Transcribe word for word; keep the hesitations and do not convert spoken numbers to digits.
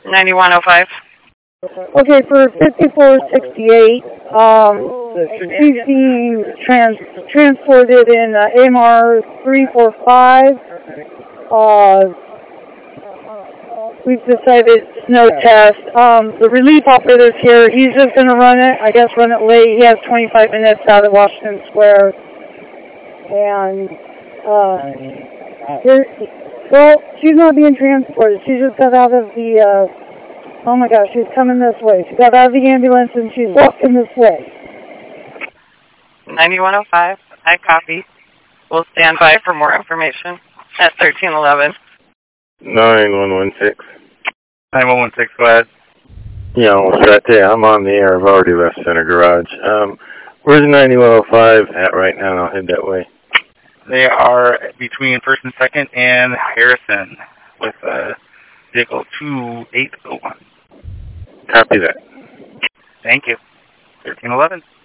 ninety-one oh five. Okay, for fifty-four sixty-eight, um, she's being trans transported in uh, M R three four five. Uh, we've decided no test. Um, the relief operator's here. He's just going to run it. I guess run it late. He has twenty-five minutes out of Washington Square. And, uh, there, well, she's not being transported. She just got out of the, uh, oh my gosh, she's coming this way. She got out of the ambulance and she's walking this way. ninety-one oh five, I copy. We'll stand by for more information at thirteen eleven. nine one one six. nine one one six, go ahead. Yeah, almost right there. I'm on the air. I've already left Center Garage. Um, where's ninety-one oh five at right now? And I'll head that way. They are between first and second and Harrison with uh, vehicle two eight oh one. Copy that. Thank you. thirteen eleven.